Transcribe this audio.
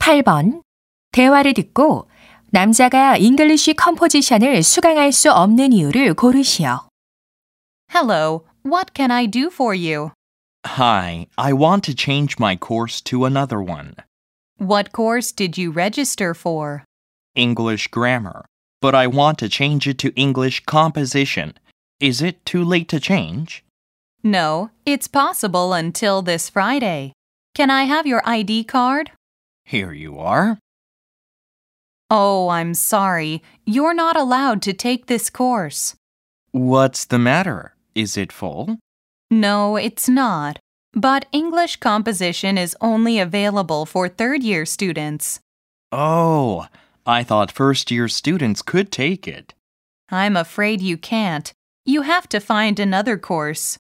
8번. 대화를 듣고 남자가 잉글리쉬 컴포지션을 수강할 수 없는 이유를 고르시오. Hello, what can I do for you? Hi, I want to change my course to another one. What course did you register for? English grammar. But I want to change it to English composition. Is it too late to change? No, it's possible until this Friday. Can I have your ID card? Here you are. Oh, I'm sorry. You're not allowed to take this course. What's the matter? Is it full? No, it's not. But English composition is only available for third-year students. Oh, I thought first-year students could take it. I'm afraid you can't. You have to find another course.